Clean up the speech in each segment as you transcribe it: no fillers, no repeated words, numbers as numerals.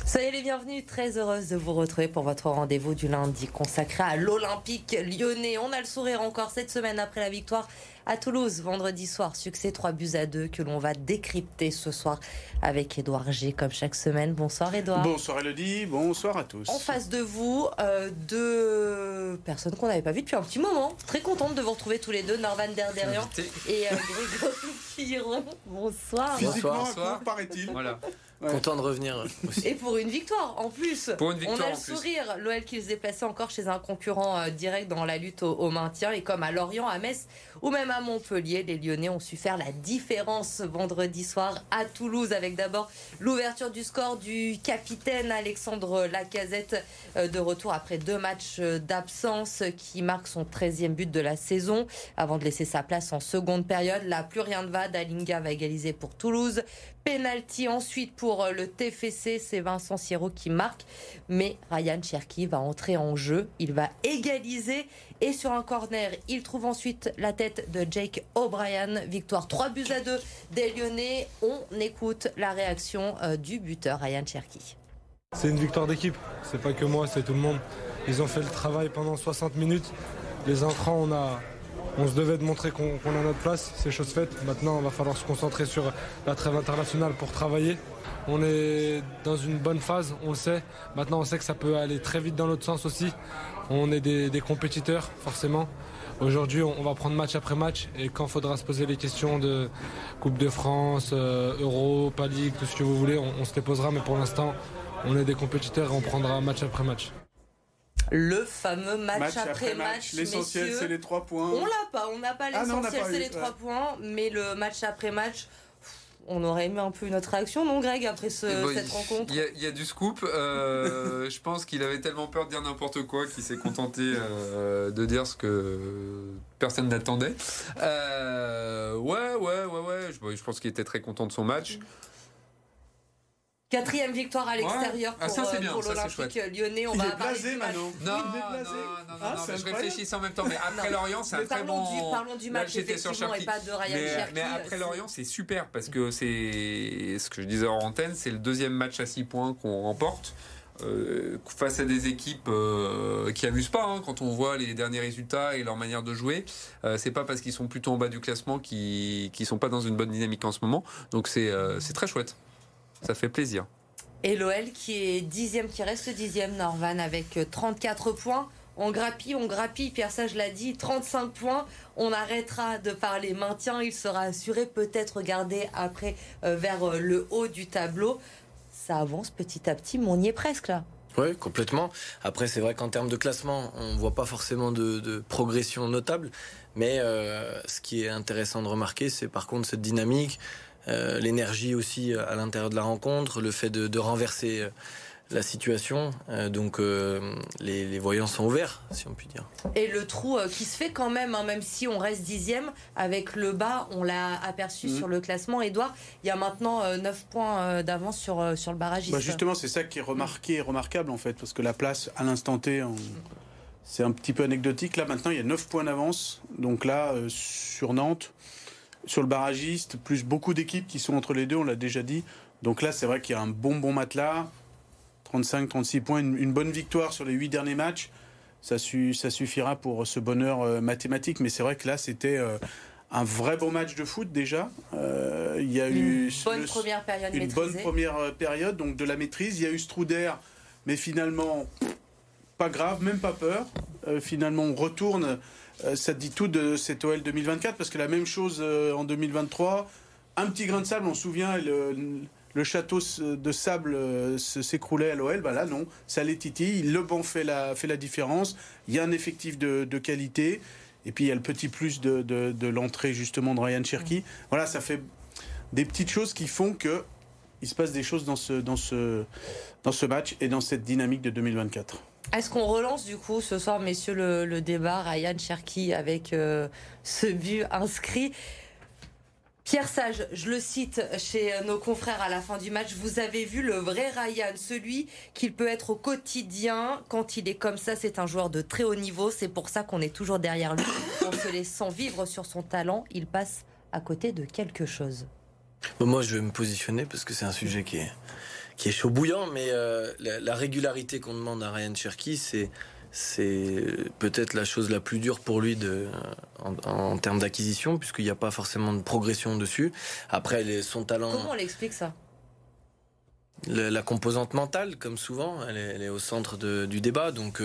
Soyez les bienvenus, très heureuse de vous retrouver pour votre rendez-vous du lundi consacré à l'Olympique lyonnais. On a le sourire encore cette semaine après la victoire à Toulouse vendredi soir. Succès 3-2 que l'on va décrypter ce soir avec Édouard G comme chaque semaine. Bonsoir Édouard. Bonsoir Elodie, bonsoir à tous. En face de vous, deux personnes qu'on n'avait pas vues depuis un petit moment. Très contente de vous retrouver tous les deux, Norvan Derderian et Grégory Piron. Bonsoir. Physiquement, Bonsoir. paraît-il. Voilà. Ouais. Content de revenir aussi. Et pour une victoire en plus. Pour une victoire on a en le plus. sourire. L'OL qui se déplaçait encore chez un concurrent direct dans la lutte au maintien. Et comme à Lorient, à Metz ou même à Montpellier, les Lyonnais ont su faire la différence vendredi soir à Toulouse avec d'abord l'ouverture du score du capitaine Alexandre Lacazette de retour après 2 matchs d'absence qui marque son 13e but de la saison avant de laisser sa place en seconde période. Là, plus rien ne va. Dalinga va égaliser pour Toulouse. Penalty ensuite pour le TFC, c'est Vincent Sierro qui marque, mais Ryan Cherki va entrer en jeu, il va égaliser et sur un corner, il trouve ensuite la tête de Jake O'Brien. Victoire 3-2 des Lyonnais. On écoute la réaction du buteur Ryan Cherki. C'est une victoire d'équipe, c'est pas que moi, c'est tout le monde. Ils ont fait le travail pendant 60 minutes. Les entrants, on se devait de montrer qu'on a notre place, c'est chose faite. Maintenant, il va falloir se concentrer sur la trêve internationale pour travailler. On est dans une bonne phase, on le sait. Maintenant, on sait que ça peut aller très vite dans l'autre sens aussi. On est des compétiteurs, forcément. Aujourd'hui, on va prendre match après match. Et quand il faudra se poser les questions de Coupe de France, Euro, Pas League, tout ce que vous voulez, on se les posera. Mais pour l'instant, on est des compétiteurs et on prendra match après match. Le fameux match après match. L'essentiel, messieurs. c'est les 3 points. On n'a pas l'essentiel, c'est les 3 points, mais le match après match, on aurait aimé un peu une autre réaction, non Greg, après cette rencontre? Il y a du scoop. Je pense qu'il avait tellement peur de dire n'importe quoi qu'il s'est contenté de dire ce que personne n'attendait. Ouais. Je pense qu'il était très content de son match. 4e victoire à l'extérieur pour ça, l'Olympique lyonnais. On Il va est blasé maintenant. Non, c'est je réfléchissais en même temps. Mais après Lorient, c'est un très bon. Parlons du match, effectivement, et pas de Ryan Cherki. Mais après Lorient, c'est super parce que c'est ce que je disais en antenne, c'est le 2e match à 6 points qu'on remporte. Face à des équipes qui amusent pas quand on voit les derniers résultats et leur manière de jouer, c'est pas parce qu'ils sont plutôt en bas du classement qu'ils sont pas dans une bonne dynamique en ce moment, donc c'est très chouette, ça fait plaisir. Et l'OL qui est 10e, qui reste 10e, Norvan, avec 34 points. On grappille, Pierre Sage l'a dit, 35 points. On arrêtera de parler maintien, il sera assuré, peut-être regardé après vers le haut du tableau. Ça avance petit à petit, mais on y est presque là. Oui, complètement. Après, c'est vrai qu'en termes de classement, on ne voit pas forcément de progression notable. Mais ce qui est intéressant de remarquer, c'est par contre cette dynamique, l'énergie aussi à l'intérieur de la rencontre, le fait de renverser la situation. Donc les voyants sont ouverts, si on peut dire. Et le trou qui se fait quand même, même si on reste 10e, avec le bas, on l'a aperçu sur le classement. Édouard, il y a maintenant 9 points d'avance sur le barragiste. Justement, c'est ça qui est remarquable en fait, parce que la place à l'instant T, c'est un petit peu anecdotique. Là maintenant, il y a 9 points d'avance. Donc là, sur Nantes, sur le barragiste, plus beaucoup d'équipes qui sont entre les deux, on l'a déjà dit. Donc là, c'est vrai qu'il y a un bon matelas. 35-36 points, une bonne victoire sur les 8 derniers matchs, ça suffira pour ce bonheur mathématique. Mais c'est vrai que là, c'était un vrai bon match de foot déjà. Il y a eu une bonne première période, donc de la maîtrise. Il y a eu ce trou d'air, mais finalement, pas grave, même pas peur. Finalement, on retourne. Ça dit tout de cet OL 2024, parce que la même chose en 2023. Un petit grain de sable, on se souvient, le château de sable s'écroulait à l'OL. Là, non, ça les titille. Le banc fait la différence. Il y a un effectif de qualité. Et puis, il y a le petit plus de l'entrée, justement, de Ryan Cherki. Voilà, ça fait des petites choses qui font qu'il se passe des choses dans ce match et dans cette dynamique de 2024. Est-ce qu'on relance, du coup, ce soir, messieurs, le débat Ryan Cherki avec ce but inscrit? Pierre Sage, je le cite chez nos confrères à la fin du match, vous avez vu le vrai Ryan, celui qu'il peut être au quotidien. Quand il est comme ça, c'est un joueur de très haut niveau. C'est pour ça qu'on est toujours derrière lui. En se laissant vivre sur son talent, il passe à côté de quelque chose. Moi, je vais me positionner parce que c'est un sujet qui qui est chaud bouillant, mais la régularité qu'on demande à Ryan Cherki, c'est peut-être la chose la plus dure pour lui en termes d'acquisition, puisqu'il n'y a pas forcément de progression dessus. Après, son talent... Comment on l'explique ça ? La composante mentale, comme souvent, elle est au centre du débat. Donc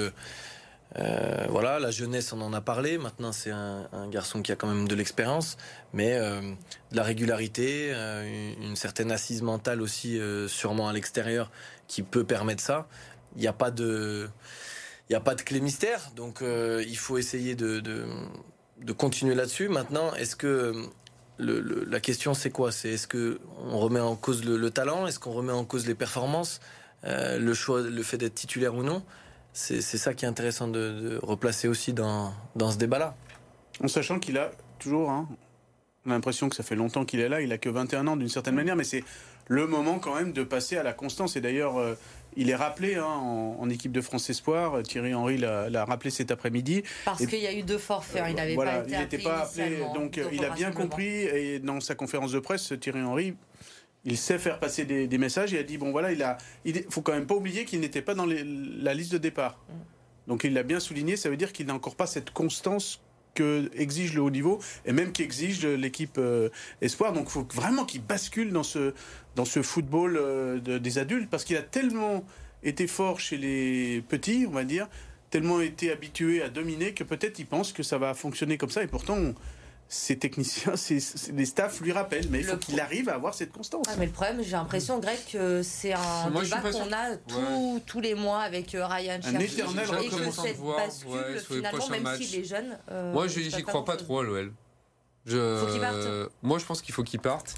voilà, la jeunesse, on en a parlé. Maintenant, c'est un garçon qui a quand même de l'expérience, mais de la régularité, une certaine assise mentale aussi, sûrement à l'extérieur, qui peut permettre ça. Il n'y a pas de clé mystère, donc il faut essayer de continuer là-dessus. Maintenant, est-ce que la question c'est quoi ? C'est est-ce que on remet en cause le talent ? Est-ce qu'on remet en cause les performances ? Le choix, le fait d'être titulaire ou non ? C'est ça qui est intéressant de replacer aussi dans ce débat-là. En sachant qu'il a toujours, on a l'impression que ça fait longtemps qu'il est là, il a que 21 ans d'une certaine manière, mais c'est le moment quand même de passer à la constance. Et d'ailleurs, il est rappelé en équipe de France Espoir. Thierry Henry l'a rappelé cet après-midi. Parce qu'il y a eu 2 forfaits, il n'avait pas été n'était pas appelé. Donc il a bien compris, et dans sa conférence de presse, Thierry Henry, il sait faire passer des messages. Il a dit, bon voilà, il faut quand même pas oublier qu'il n'était pas dans la liste de départ. Donc il l'a bien souligné, ça veut dire qu'il n'a encore pas cette constance que exige le haut niveau et même qu'exige l'équipe Espoir. Donc il faut vraiment qu'il bascule dans ce football des adultes, parce qu'il a tellement été fort chez les petits, on va dire, tellement été habitué à dominer, que peut-être il pense que ça va fonctionner comme ça, et pourtant ses techniciens, les staffs lui rappellent, mais il faut qu'il arrive à avoir cette constance. Mais le problème, j'ai l'impression, Greg, que c'est un débat qu'on a tous les mois avec Ryan Cherki. Un éternel recommencement. Et que cette bascule, finalement, même s'il est jeune... moi, j'y crois pas trop à l'OL. Faut qu'il parte. Moi, je pense qu'il faut qu'il parte.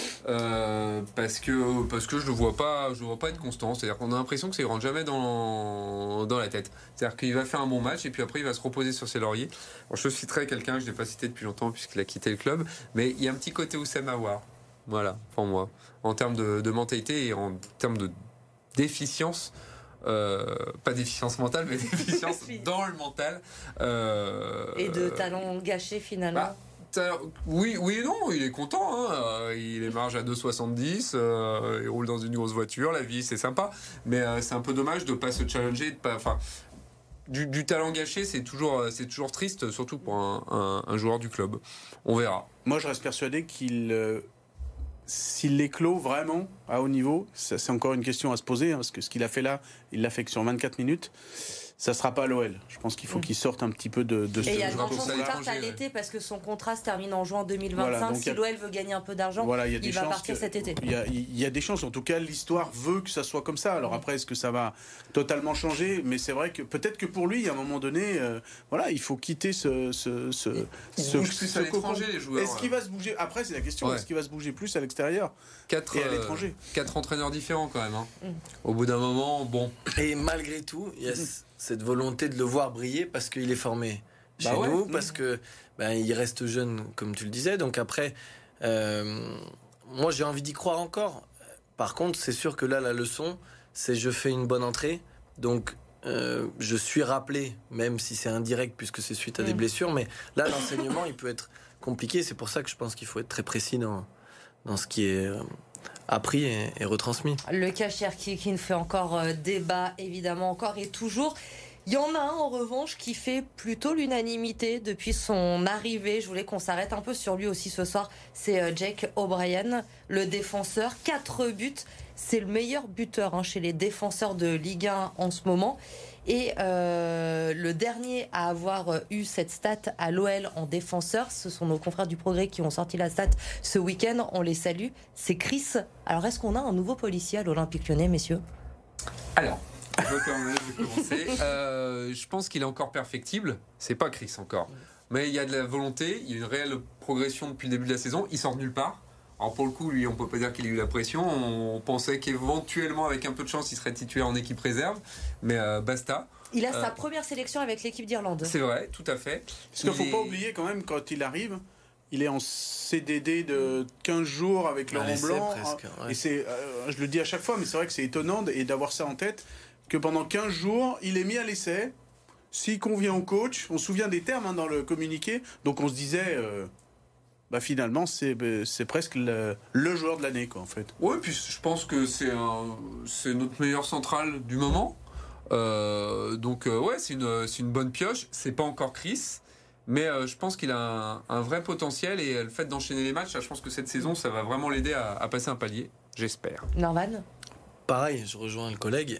Parce que je le vois pas être constant. C'est-à-dire qu'on a l'impression que ça ne rentre jamais dans la tête. C'est-à-dire qu'il va faire un bon match et puis après il va se reposer sur ses lauriers. Alors, je citerai quelqu'un que je n'ai pas cité depuis longtemps puisqu'il a quitté le club, mais il y a un petit côté Oussem Aouar. Voilà, pour moi, en termes de mentalité et en termes de déficience. Pas d'efficience mentale, mais d'efficience dans le mental. Et de talent gâché finalement. Oui et non, il est content. Il émarge à 2,70, il roule dans une grosse voiture, la vie c'est sympa. Mais c'est un peu dommage de ne pas se challenger, du talent gâché, c'est toujours triste, surtout pour un joueur du club. On verra. Moi je reste persuadé s'il éclot vraiment à haut niveau, c'est encore une question à se poser, parce que ce qu'il a fait là, il l'a fait que sur 24 minutes. Ça ne sera pas l'OL. Je pense qu'il faut qu'il sorte un petit peu de ce... Et il y a de chances qu'il parte à l'été, parce que son contrat se termine en juin 2025. Voilà, si l'OL veut gagner un peu d'argent, il va partir cet été. Il y a des chances. En tout cas, l'histoire veut que ça soit comme ça. Alors après, est-ce que ça va totalement changer ? Mais c'est vrai que peut-être que pour lui, à un moment donné, il faut quitter ce plus à l'étranger, les joueurs. Est-ce qu'il va se bouger ? Après, c'est la question. Est-ce qu'il va se bouger plus à l'extérieur et à l'étranger ? 4 entraîneurs différents quand même. Au bout d'un moment, bon. Et malgré tout, il y a cette volonté de le voir briller parce qu'il est formé chez nous, parce que il reste jeune, comme tu le disais. Donc après, moi j'ai envie d'y croire encore. Par contre, c'est sûr que là, la leçon, c'est je fais une bonne entrée. Donc je suis rappelé, même si c'est indirect puisque c'est suite à des blessures. Mais là, l'enseignement, il peut être compliqué. C'est pour ça que je pense qu'il faut être très précis dans ce qui est... appris et retransmis. Le cas Cherki qui ne fait encore débat, évidemment, encore et toujours. Il y en a un, en revanche, qui fait plutôt l'unanimité depuis son arrivée. Je voulais qu'on s'arrête un peu sur lui aussi ce soir. C'est Jake O'Brien, le défenseur. 4 buts. C'est le meilleur buteur chez les défenseurs de Ligue 1 en ce moment. Et le dernier à avoir eu cette stat à l'OL en défenseur, ce sont nos confrères du Progrès qui ont sorti la stat ce week-end. On les salue. C'est Chris. Alors, est-ce qu'on a un nouveau policier à l'Olympique Lyonnais, messieurs ? Alors, je vais commencer. Je pense qu'il est encore perfectible. C'est pas Chris encore. Mais il y a de la volonté, il y a une réelle progression depuis le début de la saison. Il sort de nulle part. Alors pour le coup, lui, on peut pas dire qu'il a eu la pression. On pensait qu'éventuellement, avec un peu de chance, il serait titulaire en équipe réserve. Mais basta. Il a sa première sélection avec l'équipe d'Irlande. C'est vrai, tout à fait. Parce qu'il ne faut pas oublier quand même, quand il arrive, il est en CDD de 15 jours avec Laurent Blanc. Presque, ouais. Et c'est, je le dis à chaque fois, mais c'est vrai que c'est étonnant et d'avoir ça en tête, que pendant 15 jours, il est mis à l'essai. S'il convient au coach, on se souvient des termes dans le communiqué, donc on se disait... finalement, c'est presque le joueur de l'année, quoi, en fait. Ouais, puis je pense que c'est notre meilleur central du moment. Donc, c'est une bonne pioche. C'est pas encore Chris, mais je pense qu'il a un vrai potentiel et le fait d'enchaîner les matchs, je pense que cette saison, ça va vraiment l'aider à passer un palier. J'espère. Norman ? Pareil, je rejoins le collègue.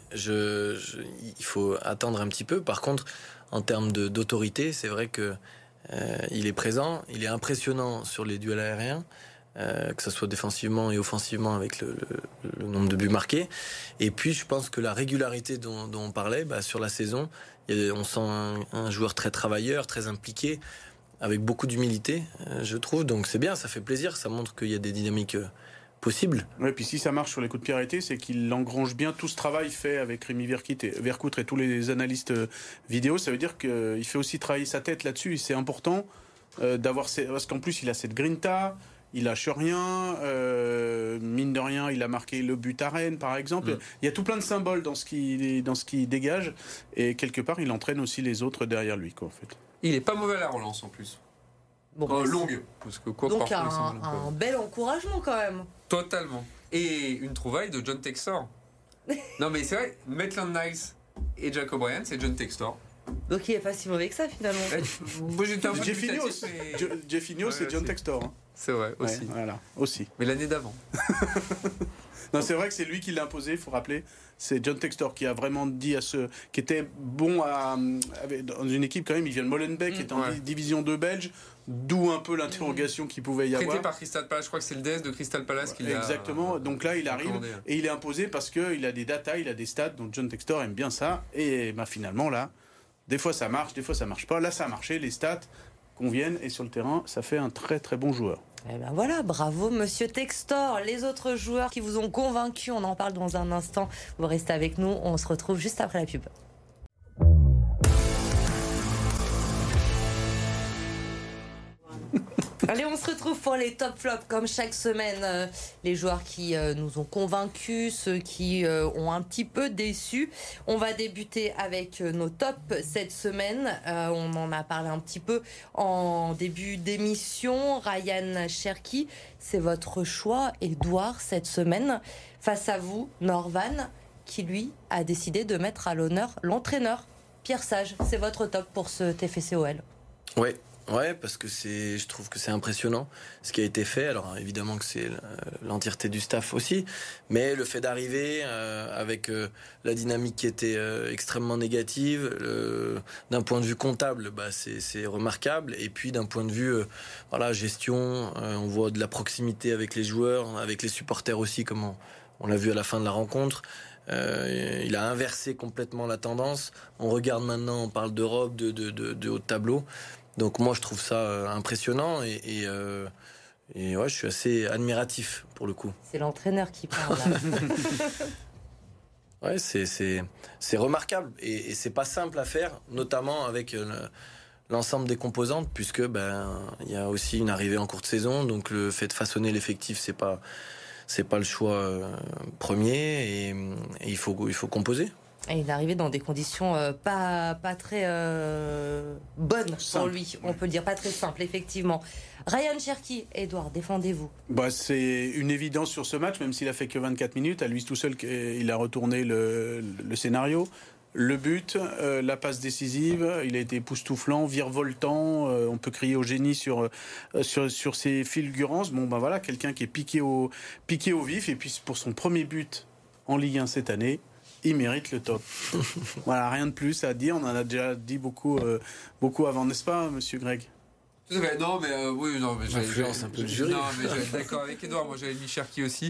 Il faut attendre un petit peu. Par contre, en termes d'autorité, c'est vrai que il est présent, il est impressionnant sur les duels aériens, que ce soit défensivement et offensivement avec le nombre de buts marqués. Et puis, je pense que la régularité dont on parlait, sur la saison, on sent un joueur très travailleur, très impliqué, avec beaucoup d'humilité, je trouve. Donc c'est bien, ça fait plaisir, ça montre qu'il y a des dynamiques possible. Ouais, puis si ça marche sur les coups de pied arrêtés, c'est qu'il engrange bien tout ce travail fait avec Rémi Vercoutre et tous les analystes vidéo. Ça veut dire qu'il fait aussi travailler sa tête là-dessus. Et c'est important parce qu'en plus, il a cette grinta, il lâche rien. Mine de rien, il a marqué le but à Rennes, par exemple. Il y a tout plein de symboles dans ce qu'il dégage. Et quelque part, il entraîne aussi les autres derrière lui, quoi, en fait. Il est pas mauvais à la relance, en plus. Longue. Parce que donc un bel encouragement quand même. Totalement. Et une trouvaille de John Textor. Non mais c'est vrai, Maitland Niles et Jack O'Brien, c'est John Textor. Donc il est pas si mauvais que ça finalement. Moi j'étais un peu Jeffinho, c'est John Textor. Hein. C'est vrai, aussi. Ouais, voilà, aussi. Mais l'année d'avant. Non, c'est vrai que c'est lui qui l'a imposé, il faut rappeler. C'est John Textor qui a vraiment dit qui était bon dans une équipe quand même. Il vient de Molenbeek, qui est en division 2 belge, d'où un peu l'interrogation qu'il pouvait y avoir. Traité par Crystal Palace, je crois que c'est le DS de Crystal Palace qui l'a. Exactement. Donc là, il arrive et il est imposé parce qu'il a des datas, il a des stats. Donc John Textor aime bien ça. Et finalement là, des fois ça marche, des fois ça marche pas. Là, ça a marché, les stats conviennent et sur le terrain, ça fait un très très bon joueur. Eh ben voilà, bravo Monsieur Textor. Les autres joueurs qui vous ont convaincu, on en parle dans un instant. Vous restez avec nous, on se retrouve juste après la pub. Allez, on se retrouve pour les top flops comme chaque semaine. Les joueurs qui nous ont convaincus, ceux qui ont un petit peu déçus. On va débuter avec nos tops cette semaine. On en a parlé un petit peu en début d'émission. Ryan Cherki, c'est votre choix, Edouard, cette semaine. Face à vous, Norvan, qui lui a décidé de mettre à l'honneur l'entraîneur. Pierre Sage, c'est votre top pour ce TFC-OL. Ouais, parce que je trouve que c'est impressionnant ce qui a été fait. Alors évidemment que c'est l'entièreté du staff aussi, mais le fait d'arriver avec la dynamique qui était extrêmement négative, d'un point de vue comptable, c'est remarquable. Et puis d'un point de vue gestion, on voit de la proximité avec les joueurs, avec les supporters aussi, comme on l'a vu à la fin de la rencontre. Il a inversé complètement la tendance. On regarde maintenant, on parle d'Europe, de haut de tableau. Donc moi je trouve ça impressionnant et je suis assez admiratif pour le coup. C'est l'entraîneur qui parle là. Ouais, c'est remarquable et c'est pas simple à faire, notamment avec l'ensemble des composantes, puisque il y a aussi une arrivée en courte saison, donc le fait de façonner l'effectif c'est pas le choix premier et il faut composer. Et il est arrivé dans des conditions pas très bonnes pour lui, on peut le dire, pas très simples, effectivement. Ryan Cherki, Edouard, défendez-vous. C'est une évidence sur ce match, même s'il a fait que 24 minutes. À lui tout seul, il a retourné le scénario. Le but, la passe décisive, il a été époustouflant, virevoltant, on peut crier au génie sur ses fulgurances. Voilà, quelqu'un qui est piqué au vif. Et puis pour son premier but en Ligue 1 cette année, il mérite le top. Voilà, rien de plus à dire. On en a déjà dit beaucoup avant, n'est-ce pas, monsieur Greg? Tout à fait. Non, mais j'influence un peu le jury. Non, mais j'étais d'accord avec Edouard. Moi, j'avais mis Cherki aussi,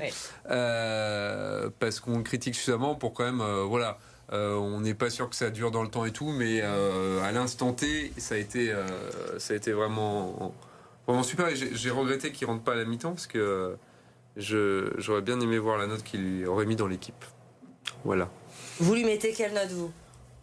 parce qu'on critique suffisamment pour quand même, on n'est pas sûr que ça dure dans le temps et tout, mais à l'instant T, ça a été vraiment super. Et j'ai regretté qu'il rentre pas à la mi-temps parce que j'aurais bien aimé voir la note qu'il aurait mis dans l'équipe. Voilà. Vous lui mettez quelle note, vous?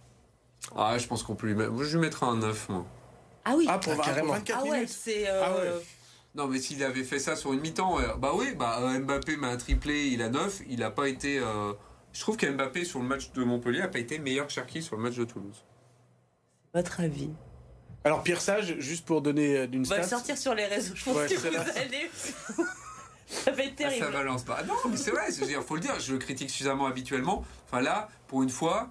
Je pense qu'on peut lui mettre. Je lui mettrai un 9, moi. Ah oui, pour 24 minutes. C'est. Non, mais s'il avait fait ça sur une mi-temps, Mbappé met un triplé, il a 9, il n'a pas été. Je trouve qu'Mbappé sur le match de Montpellier n'a pas été meilleur que Cherki sur le match de Toulouse. Votre avis? Alors Pierre Sage, juste pour donner d'une On va stat. le sortir sur les réseaux. Je pense Ouais, que c'est vous là. allez... Ça va être terrible. Ça balance pas. Ah non, mais c'est vrai, faut le dire, je le critique suffisamment habituellement. Enfin là, pour une fois,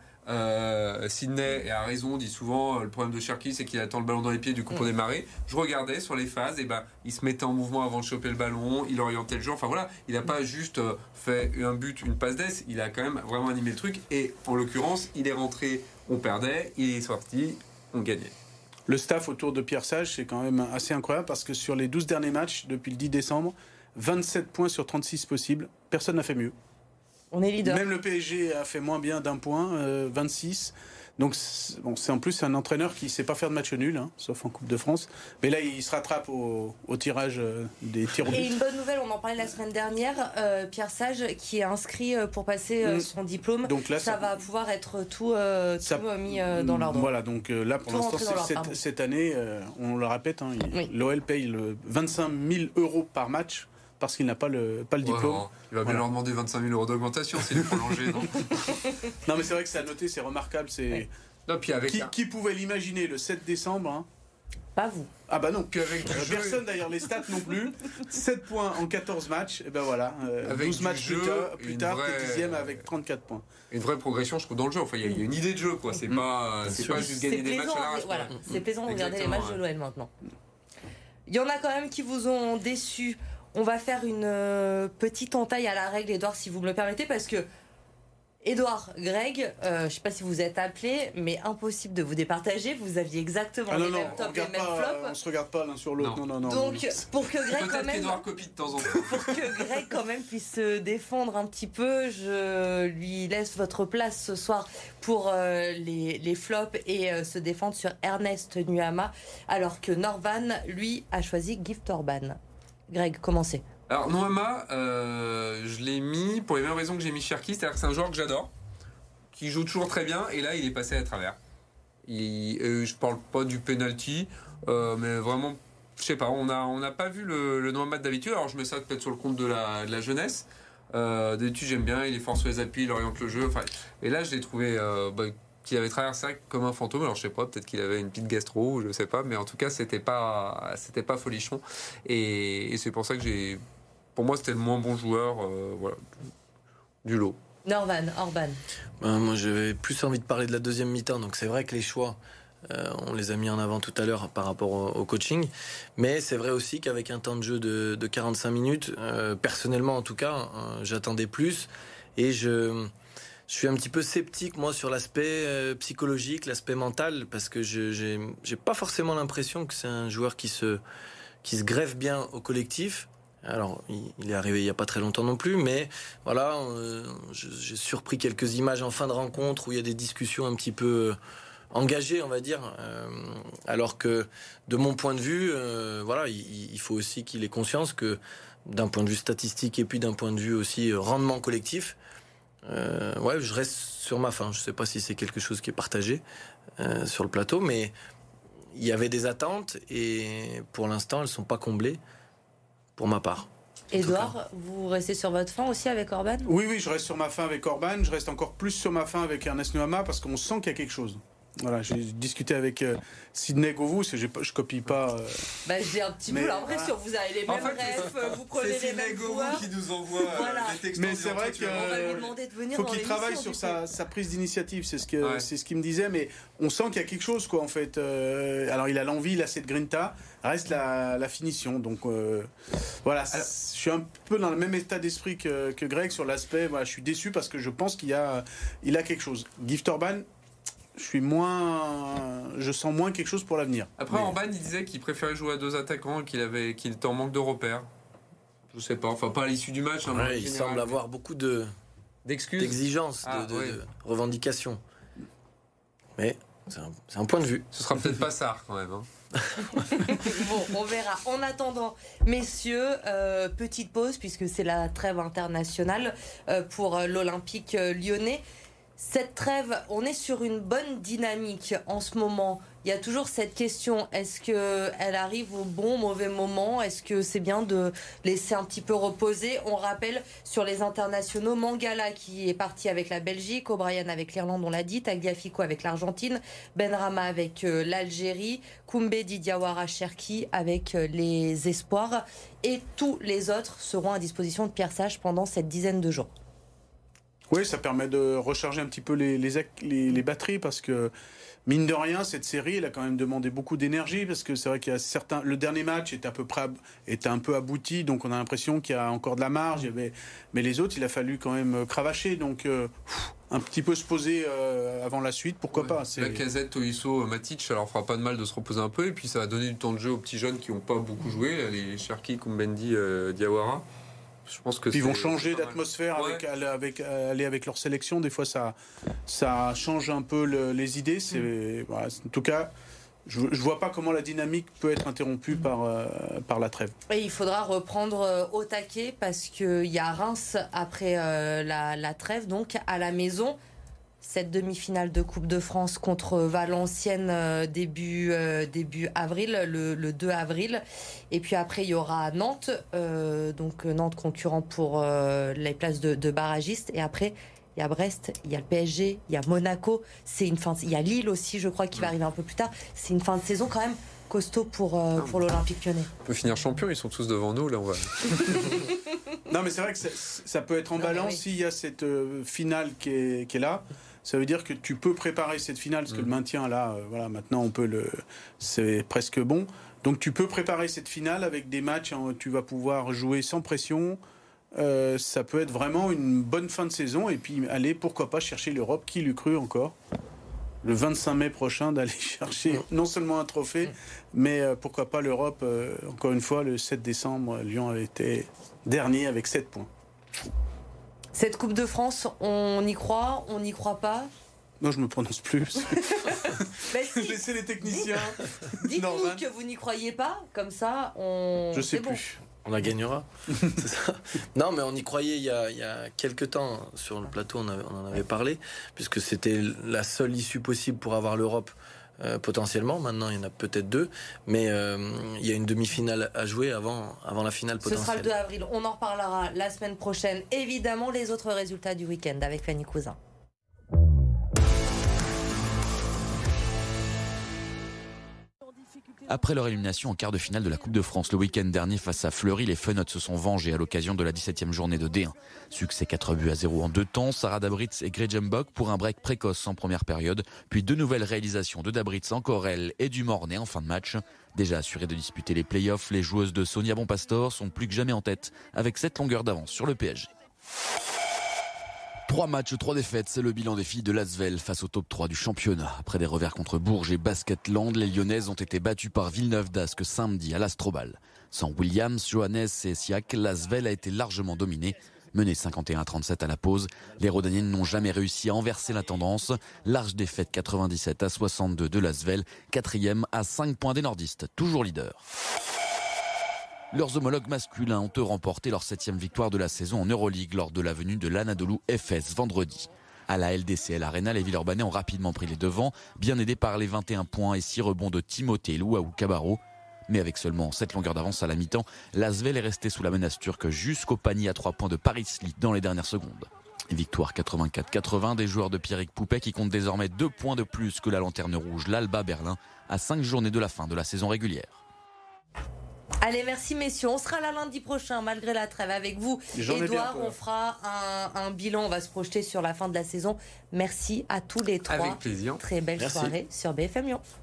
Sydney a raison, dit souvent le problème de Cherki, c'est qu'il attend le ballon dans les pieds du coup pour démarrer. Je regardais sur les phases, et il se mettait en mouvement avant de choper le ballon, il orientait le jeu. Enfin voilà, il n'a pas juste fait un but, une passe d'ess, il a quand même vraiment animé le truc. Et en l'occurrence, il est rentré, on perdait, il est sorti, on gagnait. Le staff autour de Pierre Sage, c'est quand même assez incroyable parce que sur les 12 derniers matchs, depuis le 10 décembre, 27 points sur 36 possibles. Personne n'a fait mieux. On est leader. Même le PSG a fait moins bien d'1 point, 26. Donc, c'est en plus un entraîneur qui ne sait pas faire de match nul, hein, sauf en Coupe de France. Mais là, il se rattrape au tirage des tirs au but. Et une bonne nouvelle, on en parlait la semaine dernière, Pierre Sage qui est inscrit pour passer son diplôme. Donc là, ça va pouvoir être tout mis dans l'ordre. Voilà, donc là, pour l'instant, cette année, on le répète, hein, l'OL paye 25 000 € par match parce qu'il n'a pas le diplôme. Non, il va bien leur demander 25 000 € d'augmentation s'il est prolongé, non? Non, mais c'est vrai que c'est à noter, c'est remarquable. Non, puis avec qui pouvait l'imaginer le 7 décembre hein? Pas vous. Ah bah non. Puis avec personne d'ailleurs, les stats non plus. 7 points en 14 matchs, et ben voilà. 12 matchs plus tard, t'es 10e avec 34 points. Une vraie progression, je trouve, dans le jeu. Enfin, il y a une idée de jeu, quoi. C'est pas juste gagner des matchs à l'arrache. Voilà, c'est plaisant de regarder les matchs de l'OL maintenant. Il y en a quand même qui vous ont déçu. On va faire une petite entaille à la règle, Edouard, si vous me le permettez, parce que Edouard, Greg, je ne sais pas si vous êtes appelés, mais impossible de vous départager. Vous aviez exactement les mêmes tops et les mêmes flops. On ne se regarde pas l'un sur l'autre. Non. Donc, pour que Greg quand même, Edouard copie de temps en temps. pour que Greg quand même puisse se défendre un petit peu, je lui laisse votre place ce soir pour les flops et se défendre sur Ernest Nuama, alors que Norvan, lui, a choisi Gift Orban. Greg, commencez. Alors, Noama, je l'ai mis pour les mêmes raisons que j'ai mis Cherki, c'est-à-dire que c'est un joueur que j'adore, qui joue toujours très bien, et là, il est passé à travers. Je parle pas du penalty, mais vraiment, je sais pas, on n'a pas vu le Noama d'habitude, alors je mets ça peut-être sur le compte de la jeunesse. D'habitude, j'aime bien, il est fort sur les appuis, il oriente le jeu, et là, je l'ai trouvé... qu'il avait traversé ça comme un fantôme. Alors je sais pas, peut-être qu'il avait une petite gastro, je sais pas, mais en tout cas c'était pas folichon. Et c'est pour ça que pour moi c'était le moins bon joueur, du lot. Norvan, Orban. Moi j'avais plus envie de parler de la deuxième mi-temps, donc c'est vrai que les choix, on les a mis en avant tout à l'heure par rapport au coaching, mais c'est vrai aussi qu'avec un temps de jeu de 45 minutes, personnellement en tout cas, j'attendais plus, et je suis un petit peu sceptique, moi, sur l'aspect psychologique, l'aspect mental, parce que j'ai pas forcément l'impression que c'est un joueur qui se greffe bien au collectif. Alors, il est arrivé il y a pas très longtemps non plus, mais voilà, j'ai surpris quelques images en fin de rencontre où il y a des discussions un petit peu engagées, on va dire, alors que, de mon point de vue, voilà, il faut aussi qu'il ait conscience que, d'un point de vue statistique et puis d'un point de vue aussi rendement collectif, je reste sur ma faim. Je sais pas si c'est quelque chose qui est partagé sur le plateau, mais il y avait des attentes et pour l'instant elles sont pas comblées pour ma part. Edouard, vous restez sur votre faim aussi avec Orban? Oui, je reste sur ma faim avec Orban. Je reste encore plus sur ma faim avec Ernest Nuama parce qu'on sent qu'il y a quelque chose. Voilà, j'ai discuté avec Sydney Govou, je copie pas. J'ai un petit peu l'impression, vous avez les mêmes rêves, vous prenez les mêmes joueurs. C'est Sydney Govou qui nous envoie les textos. Mais c'est vrai qu'il faut qu'il travaille sur sa prise d'initiative, c'est ce qu'il me disait, mais on sent qu'il y a quelque chose, quoi, en fait. Alors il a l'envie, il a cette grinta, reste la finition. Donc voilà, je suis un peu dans le même état d'esprit que Greg sur l'aspect. Voilà, je suis déçu parce que je pense qu'il a quelque chose. Gift Orban, je sens moins quelque chose pour l'avenir. Après, Orban, il disait qu'il préférait jouer à deux attaquants, qu'il était en manque de repères. Je sais pas, enfin pas à l'issue du match. Il semble avoir beaucoup d'exigences, de revendications. Mais c'est un point de vue. Ce sera peut-être pas ça quand même. Bon, on verra. En attendant, messieurs, petite pause puisque c'est la trêve internationale pour l'Olympique lyonnais. Cette trêve, on est sur une bonne dynamique en ce moment. Il y a toujours cette question, est-ce qu'elle arrive au bon, mauvais moment? Est-ce que c'est bien de laisser un petit peu reposer? On rappelle sur les internationaux, Mangala qui est parti avec la Belgique, O'Brien avec l'Irlande, on l'a dit, Tagliafico avec l'Argentine, Benrahma avec l'Algérie, Koumbedi Diawara Cherki avec les Espoirs. Et tous les autres seront à disposition de Pierre Sage pendant cette dizaine de jours. Oui, ça permet de recharger un petit peu les batteries parce que, mine de rien, cette série, elle a quand même demandé beaucoup d'énergie parce que c'est vrai qu'il y a certains... Le dernier match était un peu abouti, donc on a l'impression qu'il y a encore de la marge. Mais les autres, il a fallu quand même cravacher, donc un petit peu se poser avant la suite, pourquoi pas. Lacazette, Tolisso, Matic, ça leur fera pas de mal de se reposer un peu et puis ça va donner du temps de jeu aux petits jeunes qui n'ont pas beaucoup joué, les Cherki, Koumbedi, Diawara. Je pense que puis ils vont changer d'atmosphère aller avec leur sélection. Des fois, ça change un peu les idées. Voilà, en tout cas, je vois pas comment la dynamique peut être interrompue par la trêve. Et il faudra reprendre au taquet parce qu'il y a Reims après la trêve, donc à la maison. Cette demi-finale de Coupe de France contre Valenciennes début avril, le 2 avril. Et puis après, il y aura Nantes, donc Nantes concurrent pour les places de barragistes. Et après, il y a Brest, il y a le PSG, il y a Monaco. Il y a Lille aussi, je crois, qui va arriver un peu plus tard. C'est une fin de saison quand même costaud pour l'Olympique Lyonnais. On peut finir champion, ils sont tous devant nous, là on va... Non mais c'est vrai que ça peut être emballant s'il y a cette finale qui est là. Ça veut dire que tu peux préparer cette finale, parce que le maintien, là, voilà, maintenant, c'est presque bon. Donc, tu peux préparer cette finale avec des matchs, tu vas pouvoir jouer sans pression. Ça peut être vraiment une bonne fin de saison. Et puis, aller, pourquoi pas, chercher l'Europe. Qui l'eût cru encore le 25 mai prochain, d'aller chercher non seulement un trophée, mais pourquoi pas l'Europe. Encore une fois, le 7 décembre, Lyon avait été dernier avec 7 points. Cette Coupe de France, on y croit, on n'y croit pas? Non, je me prononce plus. Si. Laissez les techniciens. Dites-nous que vous n'y croyez pas, comme ça, on... Je sais plus. On la gagnera. C'est ça. Non, mais on y croyait il y a quelques temps. Sur le plateau, on en avait parlé, puisque c'était la seule issue possible pour avoir l'Europe. Potentiellement, maintenant il y en a peut-être 2, mais il y a une demi-finale à jouer avant la finale potentielle. Ce sera le 2 avril, on en reparlera la semaine prochaine. Évidemment, les autres résultats du week-end avec Fanny Cousin. Après leur élimination en quart de finale de la Coupe de France le week-end dernier face à Fleury, les Fenots se sont vengés à l'occasion de la 17e journée de D1. Succès 4-0 en 2 temps, Sarah Dabritz et Gretchen Bock pour un break précoce en première période, puis 2 nouvelles réalisations de Dabritz encore elle et du Mornay en fin de match. Déjà assurées de disputer les playoffs, les joueuses de Sonia Bonpastor sont plus que jamais en tête avec 7 longueurs d'avance sur le PSG. 3 matchs, 3 défaites, c'est le bilan des filles de l'Asvel face au top 3 du championnat. Après des revers contre Bourges et Basketland, les Lyonnaises ont été battues par Villeneuve d'Ascq samedi à l'Astrobal. Sans Williams, Johannes et Siak, l'Asvel a été largement dominée. Menée 51-37 à la pause, les Rodaniennes n'ont jamais réussi à inverser la tendance. Large défaite 97-62 de l'Asvel, 4e à 5 points des nordistes, toujours leader. Leurs homologues masculins ont remporté leur 7e victoire de la saison en Euroleague lors de la venue de l'Anadolu Efes vendredi. À la LDCL Arena, les Villeurbanais ont rapidement pris les devants, bien aidés par les 21 points et 6 rebonds de Timothée Louaou Cabarro. Mais avec seulement 7 longueurs d'avance à la mi-temps, l'Asvel est resté sous la menace turque jusqu'au panier à 3 points de Paris Lee dans les dernières secondes. Victoire 84-80 des joueurs de Pierrick Poupet qui comptent désormais 2 points de plus que la lanterne rouge, l'Alba Berlin, à 5 journées de la fin de la saison régulière. Allez, merci messieurs. On sera là lundi prochain, malgré la trêve, avec vous. Édouard, on fera un bilan. On va se projeter sur la fin de la saison. Merci à tous les 3. Avec plaisir. Très belle soirée sur BFM Lyon.